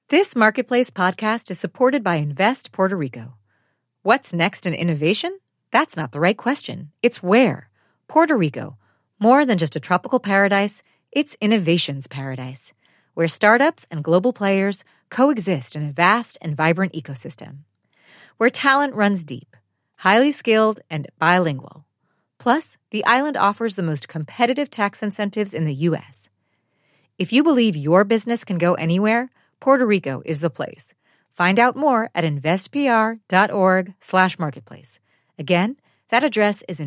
This Marketplace podcast is supported by Invest Puerto Rico. What's next in innovation? That's not the right question. It's where. Puerto Rico. More than just a tropical paradise, it's innovation's paradise, where startups and global players coexist in a vast and vibrant ecosystem. Where talent runs deep, highly skilled, and bilingual. Plus, the island offers the most competitive tax incentives in the U.S. If you believe your business can go anywhere, Puerto Rico is the place. Find out more at investpr.org/marketplace. Again, that address is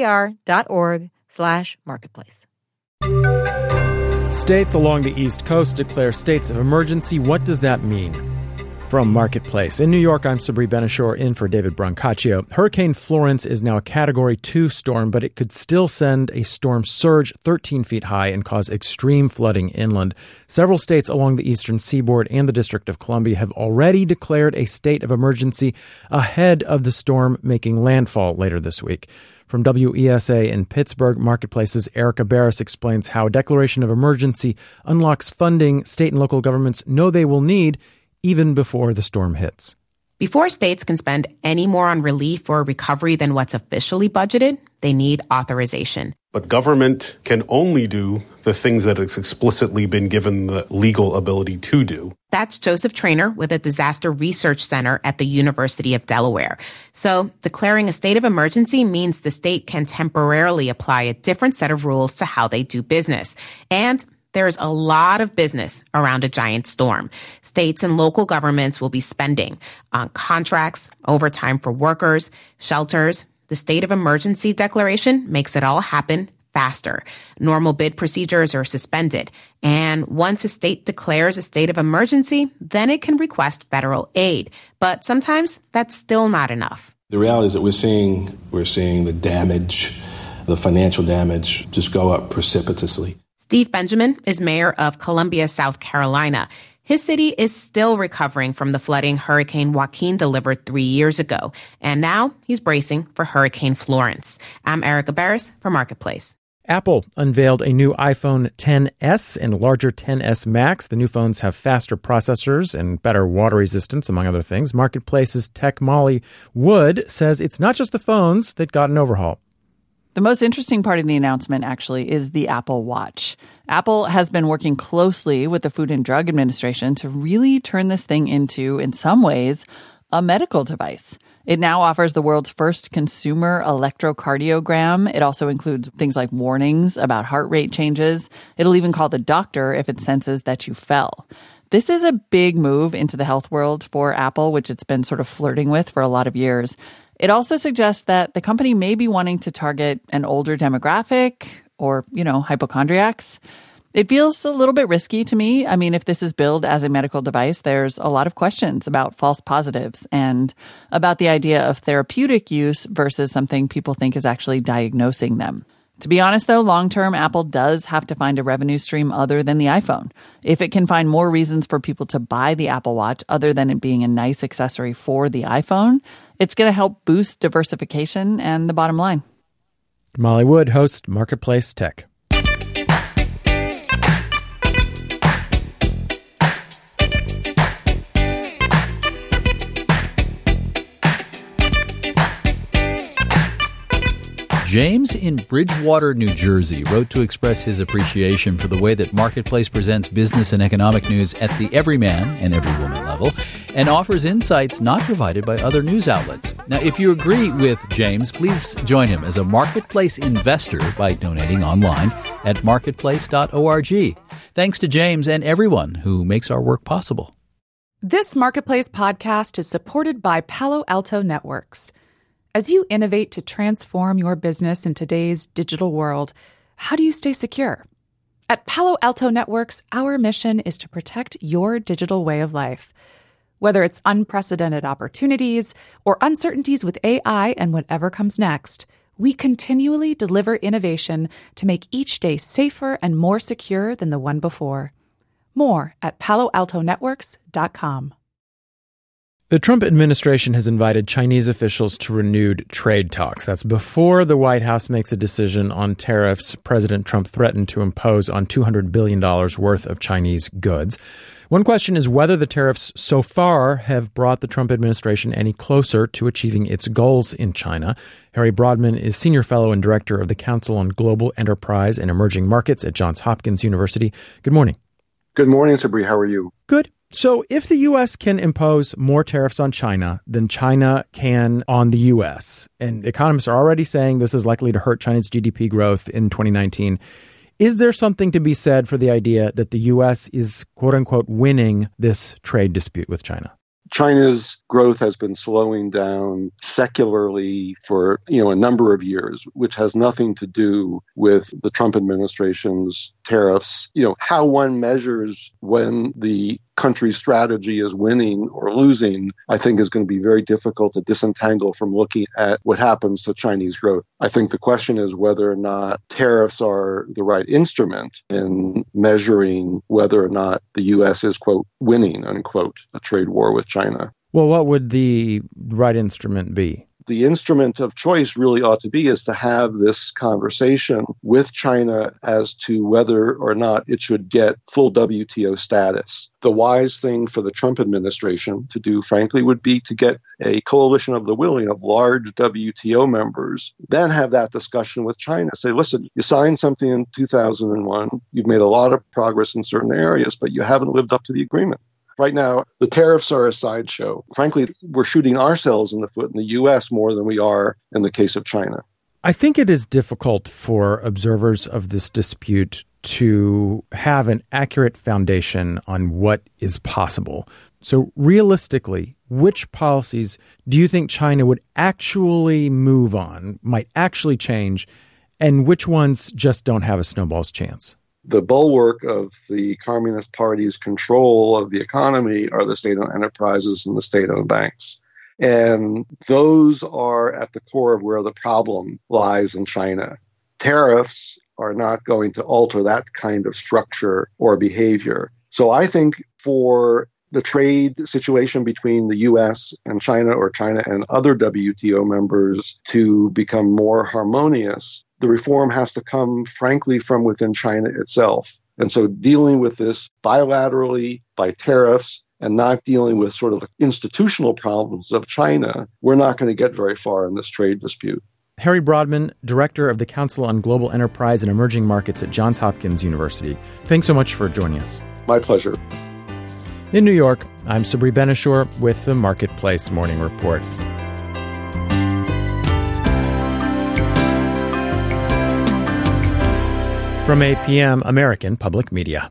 investpr.org/marketplace. States along the East Coast declare states of emergency. What does that mean? From Marketplace. In New York, I'm Sabri Benishore in for David Brancaccio. Hurricane Florence is now a Category 2 storm, but it could still send a storm surge 13 feet high and cause extreme flooding inland. Several states along the eastern seaboard and the District of Columbia have already declared a state of emergency ahead of the storm making landfall later this week. From WESA in Pittsburgh, Marketplace's Erica Barris explains how a declaration of emergency unlocks funding state and local governments know they will need even before the storm hits. Before states can spend any more on relief or recovery than what's officially budgeted, they need authorization. But government can only do the things that it's explicitly been given the legal ability to do. That's Joseph Traynor with the Disaster Research Center at the University of Delaware. So declaring a state of emergency means the state can temporarily apply a different set of rules to how they do business. And there's a lot of business around a giant storm. States and local governments will be spending on contracts, overtime for workers, shelters. The state of emergency declaration makes it all happen faster. Normal bid procedures are suspended. And once a state declares a state of emergency, then it can request federal aid. But sometimes that's still not enough. The reality is that we're seeing the damage, the financial damage just go up precipitously. Steve Benjamin is mayor of Columbia, South Carolina. His city is still recovering from the flooding Hurricane Joaquin delivered 3 years ago. And now he's bracing for Hurricane Florence. I'm Erica Barris for Marketplace. Apple unveiled a new iPhone XS and a larger XS Max. The new phones have faster processors and better water resistance, among other things. Marketplace's tech Molly Wood says it's not just the phones that got an overhaul. The most interesting part of the announcement, actually, is the Apple Watch. Apple has been working closely with the Food and Drug Administration to really turn this thing into, in some ways, a medical device. It now offers the world's first consumer electrocardiogram. It also includes things like warnings about heart rate changes. It'll even call the doctor if it senses that you fell. This is a big move into the health world for Apple, which it's been sort of flirting with for a lot of years. It also suggests that the company may be wanting to target an older demographic or, hypochondriacs. It feels a little bit risky to me. I mean, if this is billed as a medical device, there's a lot of questions about false positives and about the idea of therapeutic use versus something people think is actually diagnosing them. To be honest, though, long-term, Apple does have to find a revenue stream other than the iPhone. If it can find more reasons for people to buy the Apple Watch other than it being a nice accessory for the iPhone, it's going to help boost diversification and the bottom line. Molly Wood hosts Marketplace Tech. James in Bridgewater, New Jersey, wrote to express his appreciation for the way that Marketplace presents business and economic news at the everyman and everywoman level and offers insights not provided by other news outlets. Now, if you agree with James, please join him as a Marketplace investor by donating online at marketplace.org. Thanks to James and everyone who makes our work possible. This Marketplace podcast is supported by Palo Alto Networks. As you innovate to transform your business in today's digital world, how do you stay secure? At Palo Alto Networks, our mission is to protect your digital way of life. Whether it's unprecedented opportunities or uncertainties with AI and whatever comes next, we continually deliver innovation to make each day safer and more secure than the one before. More at paloaltonetworks.com. The Trump administration has invited Chinese officials to renewed trade talks. That's before the White House makes a decision on tariffs President Trump threatened to impose on $200 billion worth of Chinese goods. One question is whether the tariffs so far have brought the Trump administration any closer to achieving its goals in China. Harry Brodman is Senior Fellow and Director of the Council on Global Enterprise and Emerging Markets at Johns Hopkins University. Good morning. Good morning, Sabri. How are you? Good. So if the U.S. can impose more tariffs on China than China can on the U.S., and economists are already saying this is likely to hurt China's GDP growth in 2019, is there something to be said for the idea that the U.S. is, quote unquote, winning this trade dispute with China? China's growth has been slowing down secularly for, a number of years, which has nothing to do with the Trump administration's tariffs. How one measures when the country's strategy is winning or losing, I think is going to be very difficult to disentangle from looking at what happens to Chinese growth. I think the question is whether or not tariffs are the right instrument in measuring whether or not the U.S. is, quote, winning, unquote, a trade war with China. Well, what would the right instrument be? The instrument of choice really ought to be is to have this conversation with China as to whether or not it should get full WTO status. The wise thing for the Trump administration to do, frankly, would be to get a coalition of the willing of large WTO members, then have that discussion with China. Say, listen, you signed something in 2001. You've made a lot of progress in certain areas, but you haven't lived up to the agreement. Right now, the tariffs are a sideshow. Frankly, we're shooting ourselves in the foot in the U.S. more than we are in the case of China. I think it is difficult for observers of this dispute to have an accurate foundation on what is possible. So realistically, which policies do you think China would actually move on, might actually change, and which ones just don't have a snowball's chance? The bulwark of the Communist Party's control of the economy are the state-owned enterprises and the state-owned banks. And those are at the core of where the problem lies in China. Tariffs are not going to alter that kind of structure or behavior. So I think for the trade situation between the U.S. and China, or China and other WTO members, to become more harmonious, the reform has to come, frankly, from within China itself. And so dealing with this bilaterally by tariffs and not dealing with sort of the institutional problems of China, we're not going to get very far in this trade dispute. Harry Brodman, Director of the Council on Global Enterprise and Emerging Markets at Johns Hopkins University. Thanks so much for joining us. My pleasure. In New York, I'm Sabri Ben-Achour with the Marketplace Morning Report. From APM, American Public Media.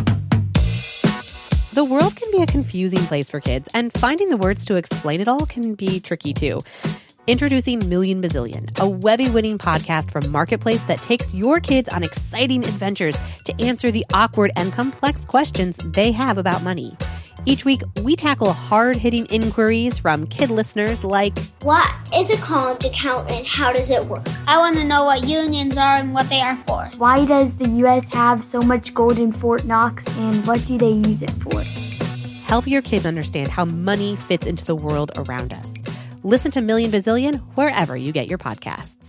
The world can be a confusing place for kids, and finding the words to explain it all can be tricky too. Introducing Million Bazillion, a Webby-winning podcast from Marketplace that takes your kids on exciting adventures to answer the awkward and complex questions they have about money. Each week, we tackle hard-hitting inquiries from kid listeners like, what is a college account and how does it work? I want to know what unions are and what they are for. Why does the U.S. have so much gold in Fort Knox, and what do they use it for? Help your kids understand how money fits into the world around us. Listen to Million Bazillion wherever you get your podcasts.